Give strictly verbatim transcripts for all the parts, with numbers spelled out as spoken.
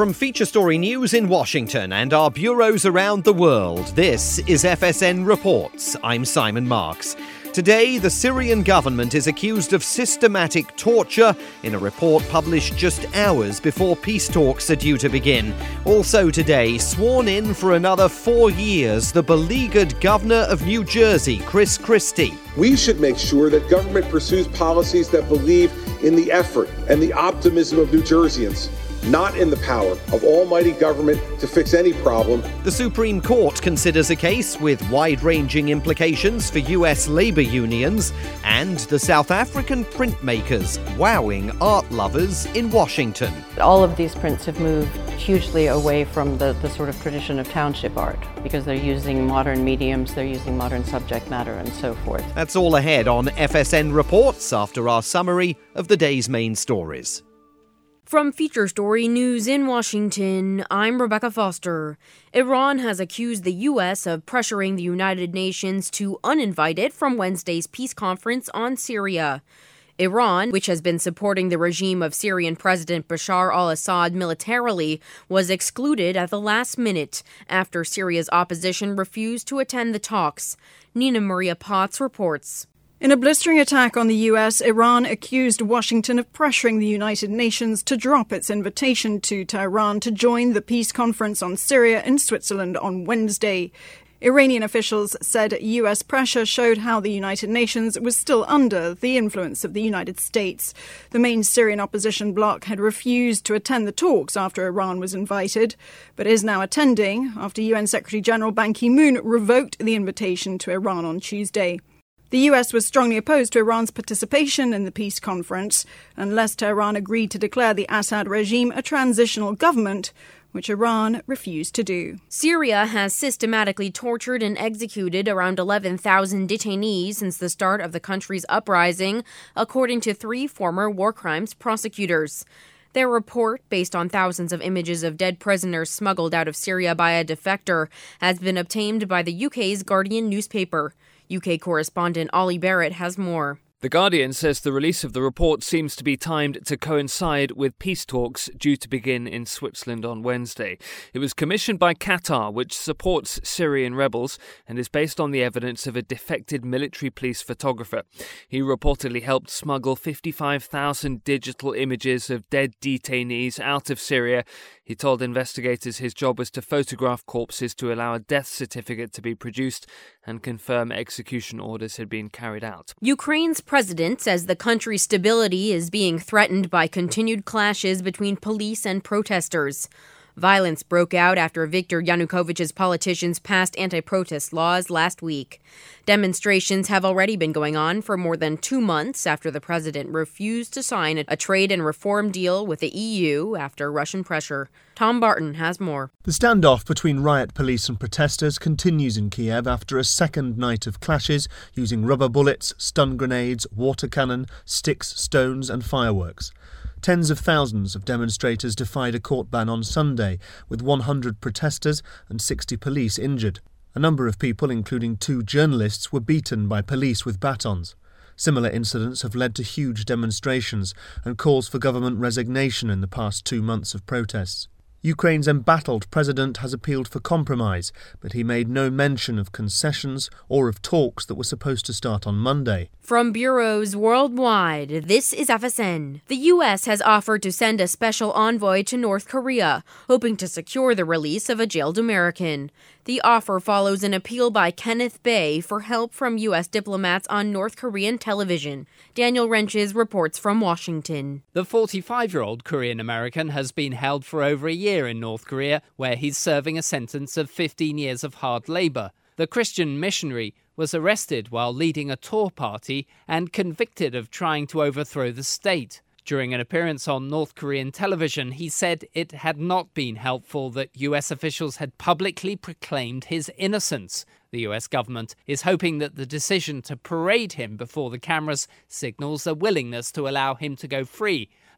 From Feature Story News in Washington and our bureaus around the world, this is F S N Reports. I'm Simon Marks. Today, the Syrian government is accused of systematic torture in a report published just hours before peace talks are due to begin. Also today, sworn in for another four years, the beleaguered governor of New Jersey, Chris Christie. We should make sure that government pursues policies that believe in the effort and the optimism of New Jerseyans, not in the power of almighty government to fix any problem. The Supreme Court considers a case with wide-ranging implications for U S labour unions, and the South African printmakers wowing art lovers in Washington. All of these prints have moved hugely away from the, the sort of tradition of township art because they're using modern mediums, they're using modern subject matter and so forth. That's all ahead on F S N Reports after our summary of the day's main stories. From Feature Story News in Washington, I'm Rebecca Foster. Iran has accused the U S of pressuring the United Nations to uninvite it from Wednesday's peace conference on Syria. Iran, which has been supporting the regime of Syrian President Bashar al-Assad militarily, was excluded at the last minute after Syria's opposition refused to attend the talks. Nina Maria Potts reports. In a blistering attack on the U S, Iran accused Washington of pressuring the United Nations to drop its invitation to Tehran to join the peace conference on Syria in Switzerland on Wednesday. Iranian officials said U S pressure showed how the United Nations was still under the influence of the United States. The main Syrian opposition bloc had refused to attend the talks after Iran was invited, but is now attending after U N Secretary-General Ban Ki-moon revoked the invitation to Iran on Tuesday. The U S was strongly opposed to Iran's participation in the peace conference unless Tehran agreed to declare the Assad regime a transitional government, which Iran refused to do. Syria has systematically tortured and executed around eleven thousand detainees since the start of the country's uprising, according to three former war crimes prosecutors. Their report, based on thousands of images of dead prisoners smuggled out of Syria by a defector, has been obtained by the U K's Guardian newspaper. U K correspondent Ollie Barrett has more. The Guardian says the release of the report seems to be timed to coincide with peace talks due to begin in Switzerland on Wednesday. It was commissioned by Qatar, which supports Syrian rebels, and is based on the evidence of a defected military police photographer. He reportedly helped smuggle fifty-five thousand digital images of dead detainees out of Syria. He told investigators his job was to photograph corpses to allow a death certificate to be produced and confirm execution orders had been carried out. Ukraine's president says the country's stability is being threatened by continued clashes between police and protesters. Violence broke out after Viktor Yanukovych's politicians passed anti-protest laws last week. Demonstrations have already been going on for more than two months after the president refused to sign a trade and reform deal with the E U after Russian pressure. Tom Barton has more. The standoff between riot police and protesters continues in Kiev after a second night of clashes using rubber bullets, stun grenades, water cannon, sticks, stones and fireworks. Tens of thousands of demonstrators defied a court ban on Sunday, with one hundred protesters and sixty police injured. A number of people, including two journalists, were beaten by police with batons. Similar incidents have led to huge demonstrations and calls for government resignation in the past two months of protests. Ukraine's embattled president has appealed for compromise, but he made no mention of concessions or of talks that were supposed to start on Monday. From bureaus worldwide, this is F S N. The U S has offered to send a special envoy to North Korea, hoping to secure the release of a jailed American. The offer follows an appeal by Kenneth Bae for help from U S diplomats on North Korean television. Daniel Wrenches reports from Washington. The forty-five-year-old Korean-American has been held for over a year in North Korea, where he's serving a sentence of fifteen years of hard labor. The Christian missionary was arrested while leading a tour party and convicted of trying to overthrow the state. During an appearance on North Korean television, he said it had not been helpful that U S officials had publicly proclaimed his innocence. The U S government is hoping that the decision to parade him before the cameras signals a willingness to allow him to go free.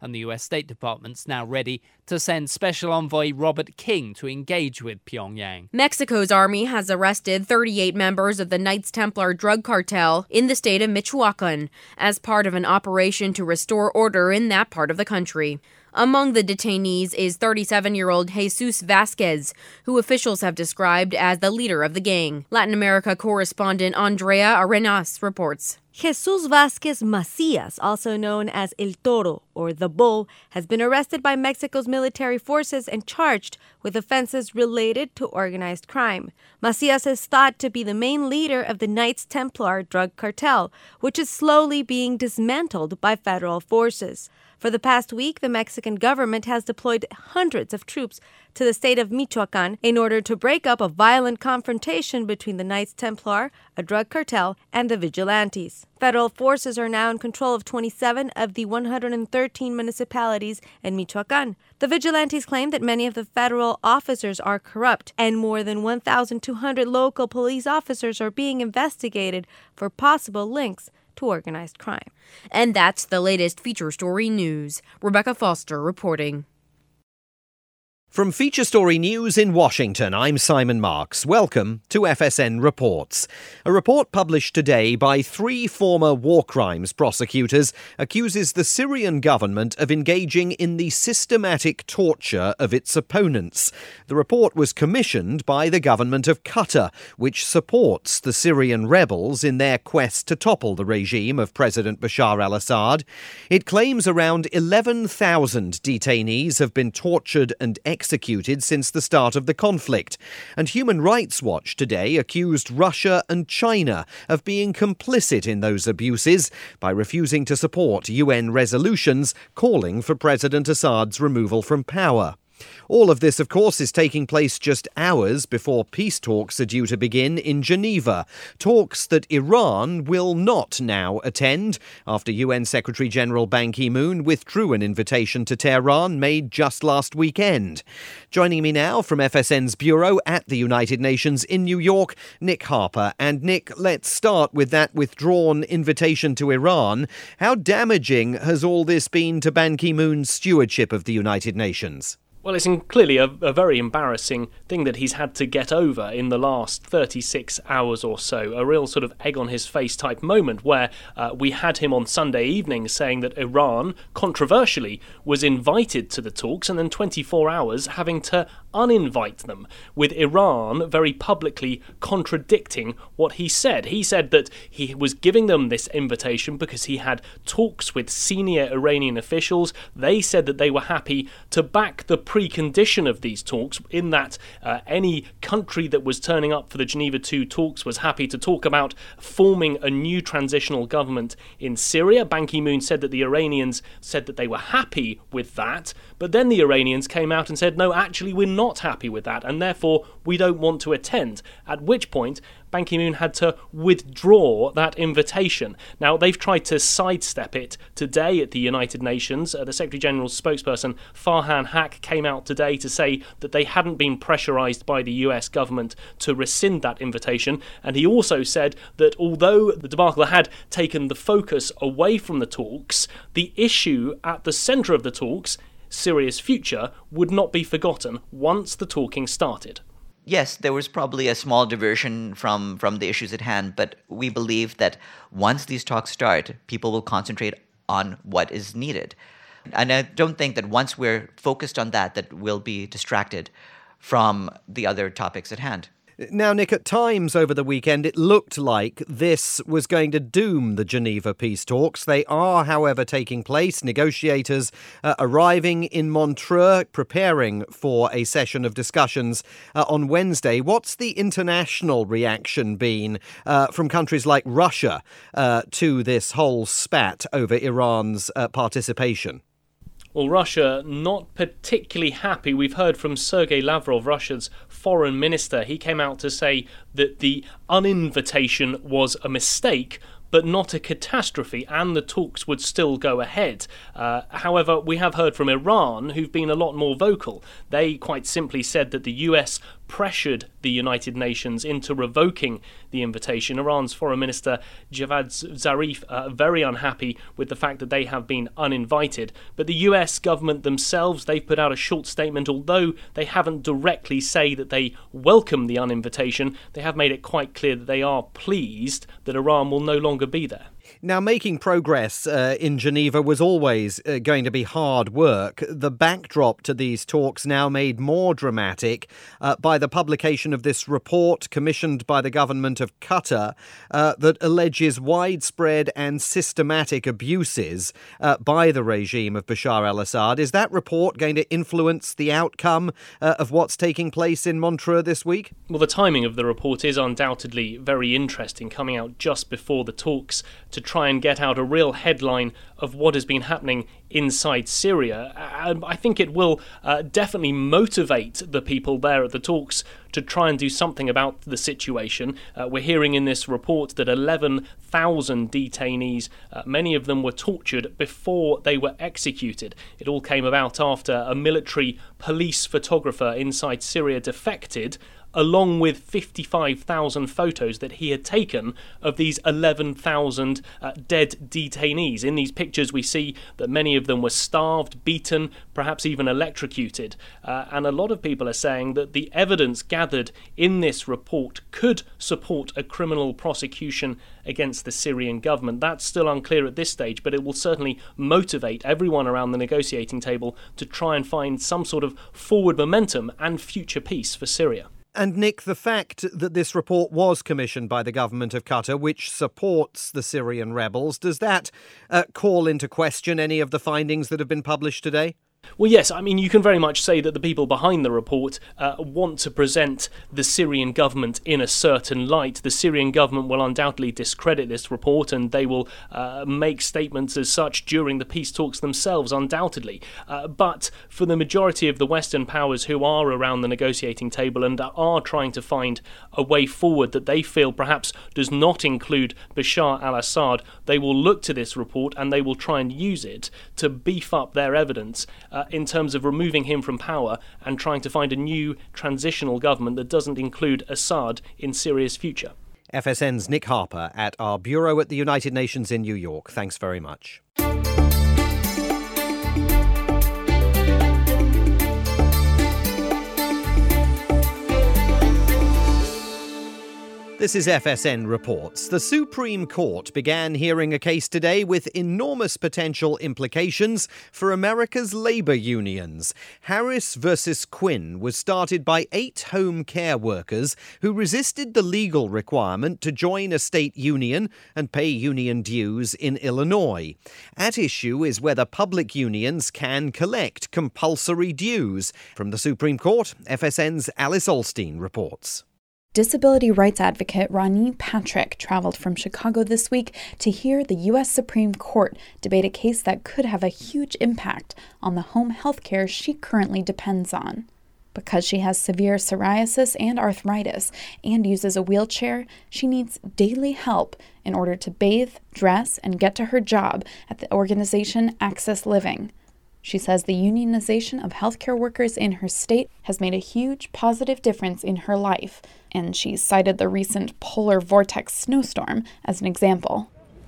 and the U S State Department's now ready to send Special Envoy Robert King to engage with Pyongyang. Mexico's army has arrested thirty-eight members of the Knights Templar drug cartel in the state of Michoacan as part of an operation to restore order in that part of the country. Among the detainees is thirty-seven-year-old Jesus Vasquez, who officials have described as the leader of the gang. Latin America correspondent Andrea Arenas reports. Jesus Vasquez Macias, also known as El Toro, or the Bull, has been arrested by Mexico's military forces and charged with offenses related to organized crime. Macias is thought to be the main leader of the Knights Templar drug cartel, which is slowly being dismantled by federal forces. For the past week, the Mexican government has deployed hundreds of troops to the state of Michoacan in order to break up a violent confrontation between the Knights Templar, a drug cartel, and the vigilantes. Federal forces are now in control of twenty-seven of the one hundred thirteen municipalities in Michoacan. The vigilantes claim that many of the federal officers are corrupt, and more than one thousand two hundred local police officers are being investigated for possible links to organized crime. And that's the latest Feature Story news. Rebecca Foster reporting. From Feature Story News in Washington, I'm Simon Marks. Welcome to F S N Reports. A report published today by three former war crimes prosecutors accuses the Syrian government of engaging in the systematic torture of its opponents. The report was commissioned by the government of Qatar, which supports the Syrian rebels in their quest to topple the regime of President Bashar al-Assad. It claims around eleven thousand detainees have been tortured and executed executed since the start of the conflict. And Human Rights Watch today accused Russia and China of being complicit in those abuses by refusing to support U N resolutions calling for President Assad's removal from power. All of this, of course, is taking place just hours before peace talks are due to begin in Geneva, talks that Iran will not now attend after U N Secretary-General Ban Ki-moon withdrew an invitation to Tehran made just last weekend. Joining me now from F S N's bureau at the United Nations in New York, Nick Harper. And Nick, let's start with that withdrawn invitation to Iran. How damaging has all this been to Ban Ki-moon's stewardship of the United Nations? Well, it's clearly a, a very embarrassing thing that he's had to get over in the last thirty-six hours or so. A real sort of egg on his face type moment where uh, we had him on Sunday evening saying that Iran, controversially, was invited to the talks and then twenty-four hours having to uninvite them, with Iran very publicly contradicting what he said. He said that he was giving them this invitation because he had talks with senior Iranian officials. They said that they were happy to back the precondition of these talks, in that uh, any country that was turning up for the Geneva two talks was happy to talk about forming a new transitional government in Syria. Ban Ki-moon said that the Iranians said that they were happy with that, but then the Iranians came out and said, no, actually, we're not happy with that, and therefore we don't want to attend, at which point Ban Ki-moon had to withdraw that invitation. Now, they've tried to sidestep it today at the United Nations. Uh, the Secretary-General's spokesperson, Farhan Haq, came out today to say that they hadn't been pressurised by the U S government to rescind that invitation. And he also said that although the debacle had taken the focus away from the talks, the issue at the centre of the talks, Syria's future, would not be forgotten once the talking started. Yes, there was probably a small diversion from, from the issues at hand, but we believe that once these talks start, people will concentrate on what is needed. And I don't think that once we're focused on that, that we'll be distracted from the other topics at hand. Now, Nick, at times over the weekend, it looked like this was going to doom the Geneva peace talks. They are, however, taking place. Negotiators uh, arriving in Montreux, preparing for a session of discussions uh, on Wednesday. What's the international reaction been uh, from countries like Russia uh, to this whole spat over Iran's uh, participation? Well, Russia not particularly happy. We've heard from Sergei Lavrov, Russia's foreign minister. He came out to say that the uninvitation was a mistake, but not a catastrophe, and the talks would still go ahead. Uh, however, we have heard from Iran, who've been a lot more vocal. They quite simply said that the U S pressured the United Nations into revoking the invitation. Iran's Foreign Minister Javad Zarif uh, very unhappy with the fact that they have been uninvited. But the U S government themselves, they've put out a short statement. Although they haven't directly say that they welcome the uninvitation, they have made it quite clear that they are pleased that Iran will no longer be there. Now, making progress uh, in Geneva was always uh, going to be hard work. The backdrop to these talks now made more dramatic uh, by the publication of this report commissioned by the government of Qatar uh, that alleges widespread and systematic abuses uh, by the regime of Bashar al-Assad. Is that report going to influence the outcome uh, of what's taking place in Montreux this week? Well, the timing of the report is undoubtedly very interesting, coming out just before the talks to try and get out a real headline of what has been happening inside Syria. I think it will uh, definitely motivate the people there at the talks to try and do something about the situation. Uh, we're hearing in this report that eleven thousand detainees, uh, many of them were tortured before they were executed. It all came about after a military police photographer inside Syria defected, along with fifty-five thousand photos that he had taken of these eleven thousand uh, dead detainees. In these pictures we see that many of them were starved, beaten, perhaps even electrocuted. Uh, and a lot of people are saying that the evidence gathered in this report could support a criminal prosecution against the Syrian government. That's still unclear at this stage, but it will certainly motivate everyone around the negotiating table to try and find some sort of forward momentum and future peace for Syria. And Nick, the fact that this report was commissioned by the government of Qatar, which supports the Syrian rebels, does that uh, call into question any of the findings that have been published today? Well, yes, I mean, you can very much say that the people behind the report uh, want to present the Syrian government in a certain light. The Syrian government will undoubtedly discredit this report, and they will uh, make statements as such during the peace talks themselves, undoubtedly. Uh, but for the majority of the Western powers who are around the negotiating table and are trying to find a way forward that they feel perhaps does not include Bashar al-Assad, they will look to this report and they will try and use it to beef up their evidence Uh, in terms of removing him from power and trying to find a new transitional government that doesn't include Assad in Syria's future. F S N's Nick Harper at our bureau at the United Nations in New York. Thanks very much. This is F S N Reports. The Supreme Court began hearing a case today with enormous potential implications for America's labor unions. Harris versus Quinn was started by eight home care workers who resisted the legal requirement to join a state union and pay union dues in Illinois. At issue is whether public unions can collect compulsory dues. From the Supreme Court, F S N's Alice Olstein reports. Disability rights advocate Ronnie Patrick traveled from Chicago this week to hear the U S Supreme Court debate a case that could have a huge impact on the home health care she currently depends on. Because she has severe psoriasis and arthritis and uses a wheelchair, she needs daily help in order to bathe, dress, and get to her job at the organization Access Living. She says the unionization of healthcare workers in her state has made a huge positive difference in her life, and she cited the recent polar vortex snowstorm as an example.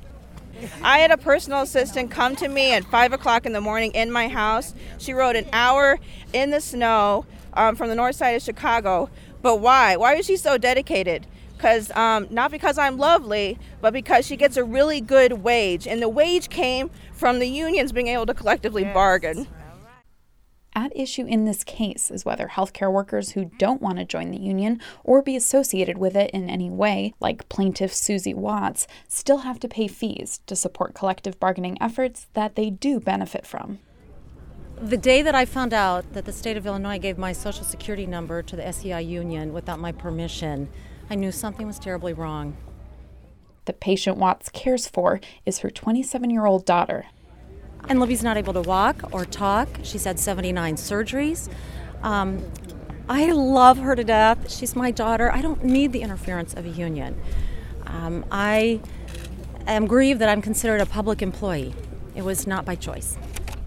I had a personal assistant come to me at five o'clock in the morning in my house. She rode an hour in the snow um, from the north side of Chicago. But why? Why is she so dedicated? Because um, not because I'm lovely, but because she gets a really good wage. And the wage came from the unions being able to collectively yes. bargain. At issue in this case is whether healthcare workers who don't want to join the union or be associated with it in any way, like plaintiff Susie Watts, still have to pay fees to support collective bargaining efforts that they do benefit from. The day that I found out that the state of Illinois gave my social security number to the S E I union without my permission, I knew something was terribly wrong. The patient Watts cares for is her twenty-seven-year-old daughter. And Libby's not able to walk or talk. She's had seventy-nine surgeries. Um, I love her to death. She's my daughter. I don't need the interference of a union. Um, I am grieved that I'm considered a public employee. It was not by choice.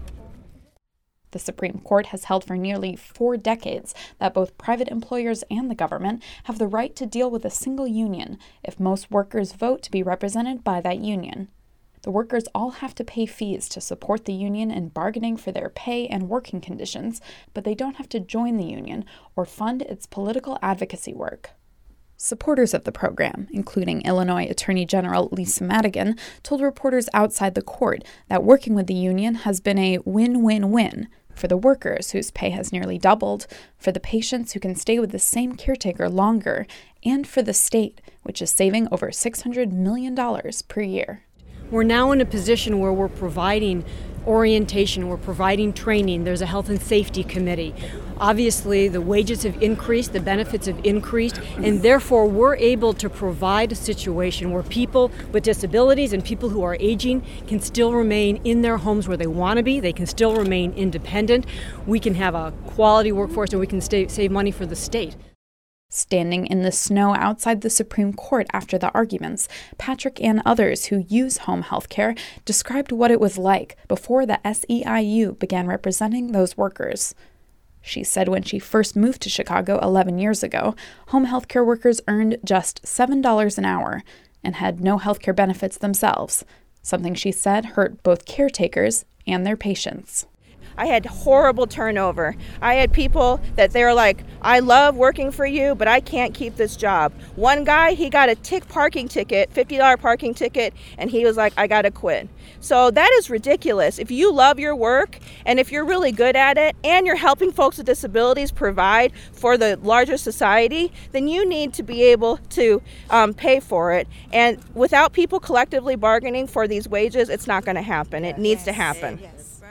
The Supreme Court has held for nearly four decades that both private employers and the government have the right to deal with a single union if most workers vote to be represented by that union. The workers all have to pay fees to support the union in bargaining for their pay and working conditions, but they don't have to join the union or fund its political advocacy work. Supporters of the program, including Illinois Attorney General Lisa Madigan, told reporters outside the court that working with the union has been a win-win-win for the workers, whose pay has nearly doubled, for the patients who can stay with the same caretaker longer, and for the state, which is saving over six hundred million dollars per year. We're now in a position where we're providing orientation, we're providing training, there's a health and safety committee. Obviously, the wages have increased, the benefits have increased, and therefore we're able to provide a situation where people with disabilities and people who are aging can still remain in their homes where they want to be, they can still remain independent, we can have a quality workforce, and we can stay, save money for the state. Standing in the snow outside the Supreme Court after the arguments, Patrick and others who use home health care described what it was like before the S E I U began representing those workers. She said when she first moved to Chicago eleven years ago, home health care workers earned just seven dollars an hour and had no health care benefits themselves, something she said hurt both caretakers and their patients. I had horrible turnover. I had people that they're like, I love working for you, but I can't keep this job. One guy, he got a tick parking ticket, fifty dollars parking ticket, and he was like, I gotta quit. So that is ridiculous. If you love your work and if you're really good at it and you're helping folks with disabilities provide for the larger society, then you need to be able to um, pay for it. And without people collectively bargaining for these wages, it's not gonna happen. It needs to happen.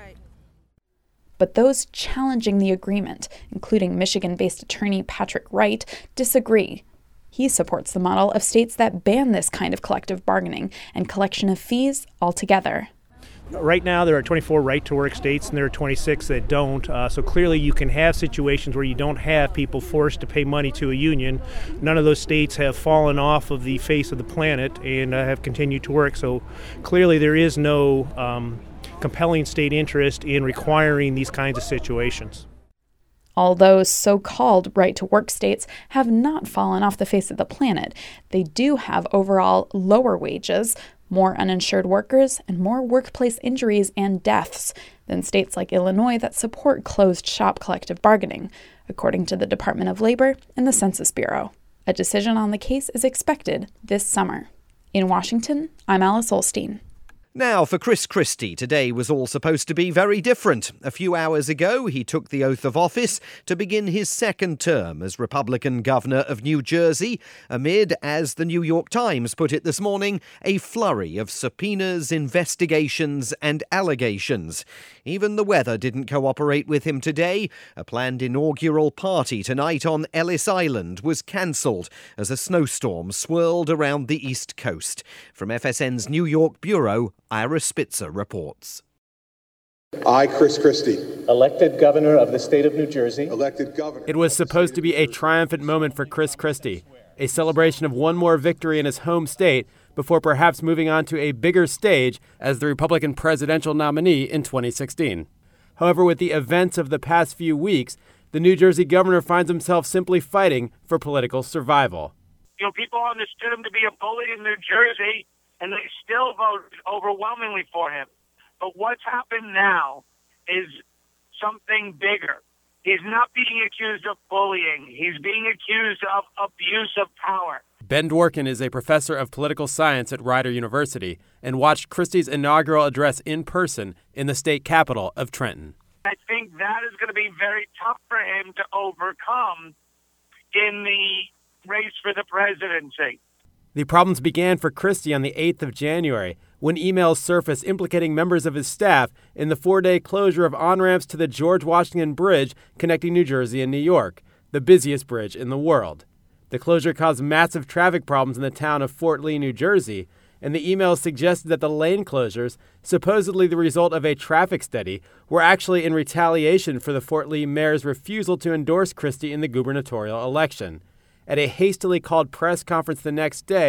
But those challenging the agreement, including Michigan-based attorney Patrick Wright, disagree. He supports the model of states that ban this kind of collective bargaining and collection of fees altogether. Right now, there are twenty-four right-to-work states, and there are twenty-six that don't. Uh, so clearly, you can have situations where you don't have people forced to pay money to a union. None of those states have fallen off of the face of the planet and uh, have continued to work. So clearly, there is no um, compelling state interest in requiring these kinds of situations. All those so-called right-to-work states have not fallen off the face of the planet. They do have overall lower wages, more uninsured workers, and more workplace injuries and deaths than states like Illinois that support closed-shop collective bargaining, according to the Department of Labor and the Census Bureau. A decision on the case is expected this summer. In Washington, I'm Alice Olstein. Now, for Chris Christie, today was all supposed to be very different. A few hours ago, he took the oath of office to begin his second term as Republican governor of New Jersey, amid, as the New York Times put it this morning, a flurry of subpoenas, investigations, and allegations. Even the weather didn't cooperate with him today. A planned inaugural party tonight on Ellis Island was cancelled as a snowstorm swirled around the East Coast. From F S N's New York bureau, Ira Spitzer reports. I, Chris Christie, elected governor of the state of New Jersey. Elected governor. It was supposed to be a triumphant moment for Chris Christie, a celebration of one more victory in his home state before perhaps moving on to a bigger stage as the Republican presidential nominee in twenty sixteen. However, with the events of the past few weeks, the New Jersey governor finds himself simply fighting for political survival. You know, people understood him to be a bully in New Jersey, and they still voted overwhelmingly for him. But what's happened now is something bigger. He's not being accused of bullying. He's being accused of abuse of power. Ben Dworkin is a professor of political science at Rider University and watched Christie's inaugural address in person in the state capital of Trenton. I think that is going to be very tough for him to overcome in the race for the presidency. The problems began for Christie on the eighth of January, when emails surfaced implicating members of his staff in the four-day closure of on-ramps to the George Washington Bridge connecting New Jersey and New York, the busiest bridge in the world. The closure caused massive traffic problems in the town of Fort Lee, New Jersey, and the emails suggested that the lane closures, supposedly the result of a traffic study, were actually in retaliation for the Fort Lee mayor's refusal to endorse Christie in the gubernatorial election. At a hastily called press conference the next day,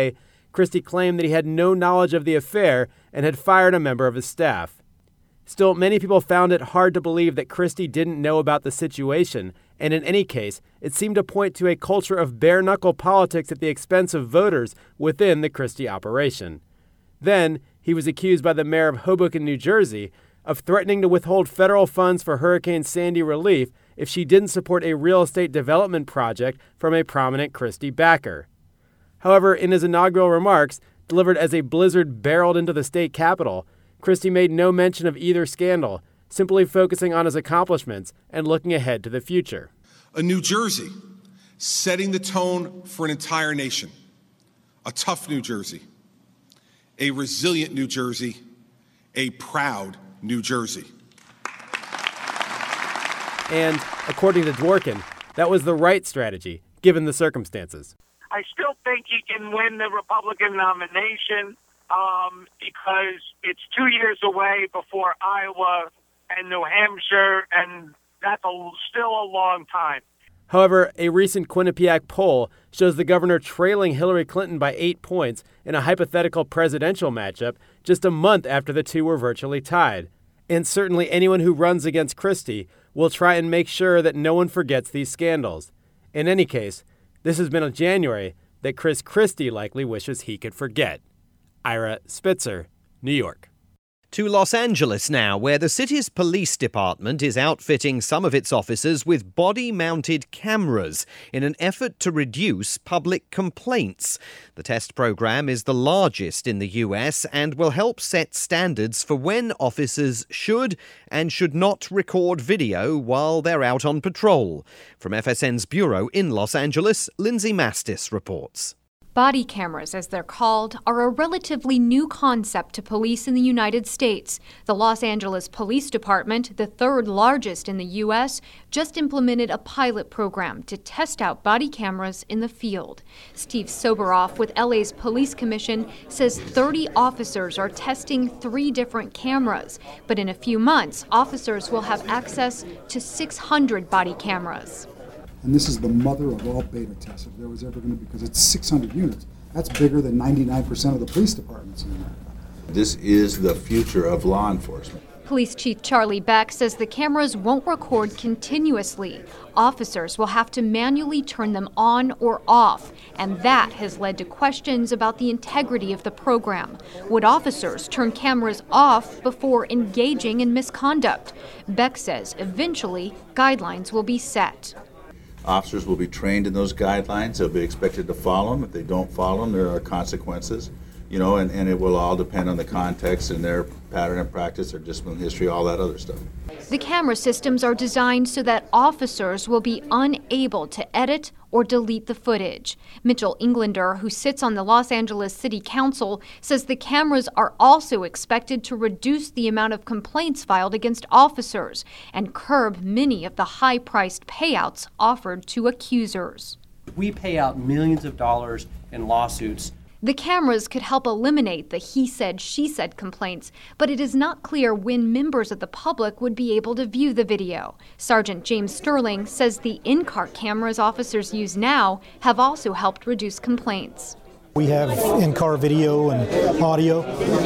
Christie claimed that he had no knowledge of the affair and had fired a member of his staff. Still, many people found it hard to believe that Christie didn't know about the situation, and in any case, it seemed to point to a culture of bare-knuckle politics at the expense of voters within the Christie operation. Then, he was accused by the mayor of Hoboken, New Jersey, of threatening to withhold federal funds for Hurricane Sandy relief if she didn't support a real estate development project from a prominent Christie backer. However, in his inaugural remarks, delivered as a blizzard barreled into the state capitol, Christie made no mention of either scandal, simply focusing on his accomplishments and looking ahead to the future. A New Jersey setting the tone for an entire nation. A tough New Jersey. A resilient New Jersey. A proud New Jersey. And, according to Dworkin, that was the right strategy, given the circumstances. I still think he can win the Republican nomination um, because it's two years away before Iowa and New Hampshire, and that's a, still a long time. However, a recent Quinnipiac poll shows the governor trailing Hillary Clinton by eight points in a hypothetical presidential matchup just a month after the two were virtually tied. And certainly anyone who runs against Christie will try and make sure that no one forgets these scandals. In any case, this has been a January that Chris Christie likely wishes he could forget. Ira Spitzer, New York. To Los Angeles now, where the city's police department is outfitting some of its officers with body-mounted cameras in an effort to reduce public complaints. The test program is the largest in the U S and will help set standards for when officers should and should not record video while they're out on patrol. From F S N's bureau in Los Angeles, Lindsay Mastis reports. Body cameras, as they're called, are a relatively new concept to police in the United States. The Los Angeles Police Department, the third largest in the U S, just implemented a pilot program to test out body cameras in the field. Steve Soberoff with L A's Police Commission says thirty officers are testing three different cameras, but in a few months, officers will have access to six hundred body cameras. And this is the mother of all beta tests, if there was ever going to be, because it's six hundred units. That's bigger than ninety-nine percent of the police departments in America. This is the future of law enforcement. Police Chief Charlie Beck says the cameras won't record continuously. Officers will have to manually turn them on or off, and that has led to questions about the integrity of the program. Would officers turn cameras off before engaging in misconduct? Beck says eventually guidelines will be set. Officers will be trained in those guidelines. They'll be expected to follow them. If they don't follow them, there are consequences, you know, and, and it will all depend on the context and their pattern of practice, their discipline history, all that other stuff. The camera systems are designed so that officers will be unable to edit or delete the footage. Mitchell Englander, who sits on the Los Angeles City Council, says the cameras are also expected to reduce the amount of complaints filed against officers and curb many of the high-priced payouts offered to accusers. We pay out millions of dollars in lawsuits. The cameras could help eliminate the he said, she said complaints, but it is not clear when members of the public would be able to view the video. Sergeant James Sterling says the in-car cameras officers use now have also helped reduce complaints. We have in-car video and audio,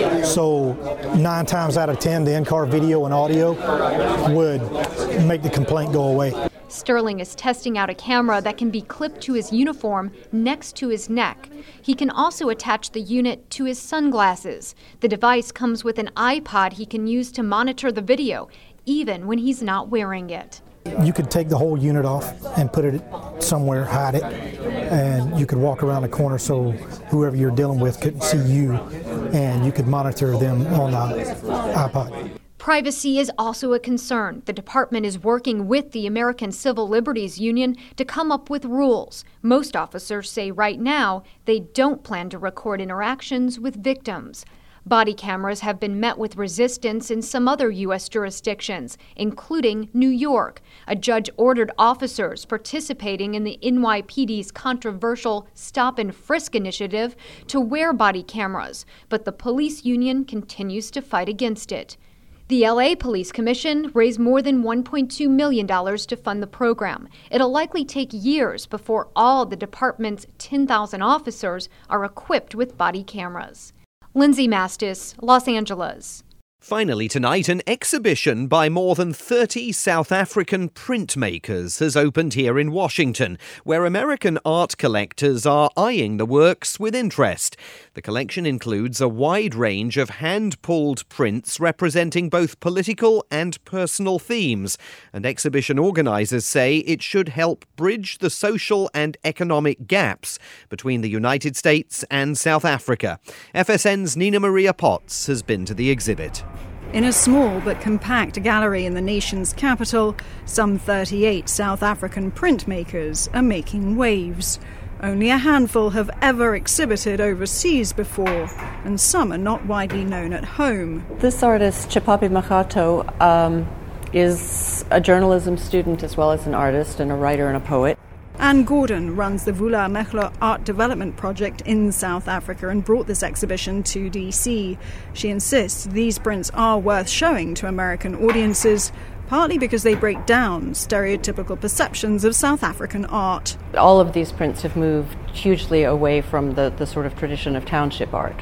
so nine times out of ten, the in-car video and audio would make the complaint go away. Sterling is testing out a camera that can be clipped to his uniform next to his neck. He can also attach the unit to his sunglasses. The device comes with an iPod he can use to monitor the video, even when he's not wearing it. You could take the whole unit off and put it somewhere, hide it, and you could walk around the corner so whoever you're dealing with couldn't see you, and you could monitor them on the iPod. Privacy is also a concern. The department is working with the American Civil Liberties Union to come up with rules. Most officers say right now they don't plan to record interactions with victims. Body cameras have been met with resistance in some other U S jurisdictions, including New York. A judge ordered officers participating in the N Y P D's controversial Stop and Frisk initiative to wear body cameras, but the police union continues to fight against it. The L A Police Commission raised more than one point two million dollars to fund the program. It'll likely take years before all the department's ten thousand officers are equipped with body cameras. Lindsay Mastis, Los Angeles. Finally tonight, an exhibition by more than thirty South African printmakers has opened here in Washington, where American art collectors are eyeing the works with interest. The collection includes a wide range of hand-pulled prints representing both political and personal themes, and exhibition organisers say it should help bridge the social and economic gaps between the United States and South Africa. F S N's Nina Maria Potts has been to the exhibit. In a small but compact gallery in the nation's capital, some thirty-eight South African printmakers are making waves. Only a handful have ever exhibited overseas before, and some are not widely known at home. This artist, Chipapi Makato, um, is a journalism student as well as an artist and a writer and a poet. Anne Gordon runs the Vula Amehlo Art Development Project in South Africa and brought this exhibition to D C. She insists these prints are worth showing to American audiences, partly because they break down stereotypical perceptions of South African art. All of these prints have moved hugely away from the, the sort of tradition of township art.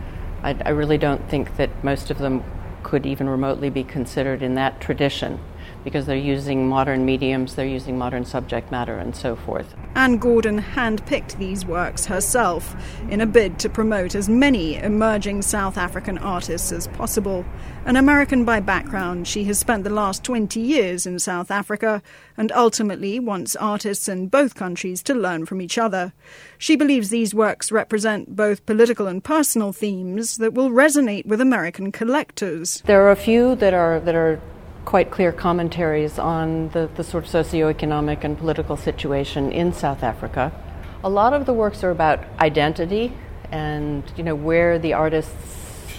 I, I really don't think that most of them could even remotely be considered in that tradition, because they're using modern mediums, they're using modern subject matter, and so forth. Anne Gordon hand-picked these works herself in a bid to promote as many emerging South African artists as possible. An American by background, she has spent the last twenty years in South Africa and ultimately wants artists in both countries to learn from each other. She believes these works represent both political and personal themes that will resonate with American collectors. There are a few that are that are quite clear commentaries on the, the sort of socioeconomic and political situation in South Africa. A lot of the works are about identity and, you know, where the artists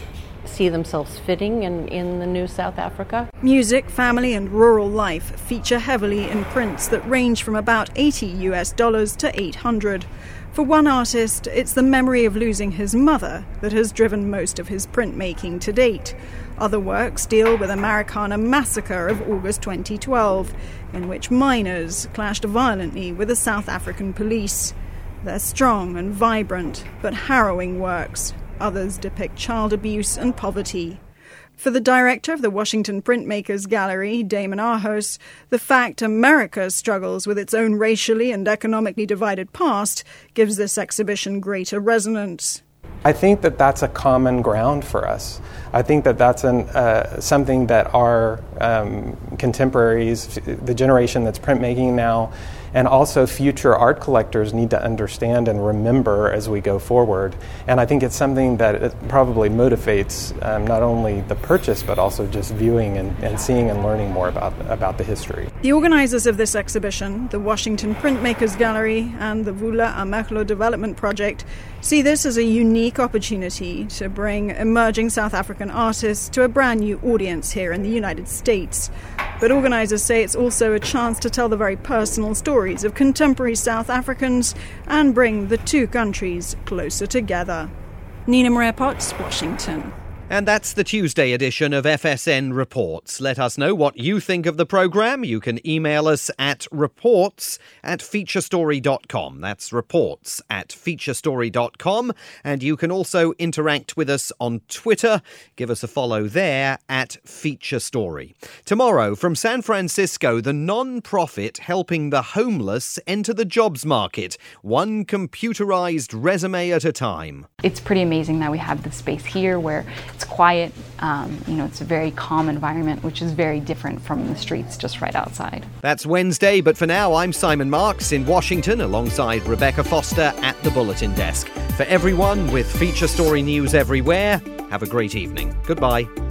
see themselves fitting in, in the new South Africa. Music, family and rural life feature heavily in prints that range from about eighty U S dollars to eight hundred. For one artist, it's the memory of losing his mother that has driven most of his printmaking to date. Other works deal with Americana massacre of August twenty twelve, in which miners clashed violently with the South African police. They're strong and vibrant, but harrowing works. Others depict child abuse and poverty. For the director of the Washington Printmakers Gallery, Damon Arhos, the fact America struggles with its own racially and economically divided past gives this exhibition greater resonance. I think that that's a common ground for us. I think that that's an, uh, something that our um, contemporaries, the generation that's printmaking now, and also future art collectors need to understand and remember as we go forward. And I think it's something that it probably motivates um, not only the purchase, but also just viewing and, and seeing and learning more about, about the history. The organizers of this exhibition, the Washington Printmakers Gallery and the Vula Amehlo Development Project, see this as a unique opportunity to bring emerging South African artists to a brand new audience here in the United States. But organizers say it's also a chance to tell the very personal stories of contemporary South Africans and bring the two countries closer together. Nina Maria Potts, Washington. And that's the Tuesday edition of F S N Reports. Let us know what you think of the programme. You can email us at reports at featurestory dot com. That's reports at featurestory dot com. And you can also interact with us on Twitter. Give us a follow there at FeatureStory. Tomorrow, from San Francisco, the non-profit helping the homeless enter the jobs market, one computerized resume at a time. It's pretty amazing that we have this space here where it's quiet, um, you know, it's a very calm environment, which is very different from the streets just right outside. That's Wednesday, but for now, I'm Simon Marks in Washington alongside Rebecca Foster at the Bulletin Desk. For everyone with Feature Story News everywhere, have a great evening. Goodbye.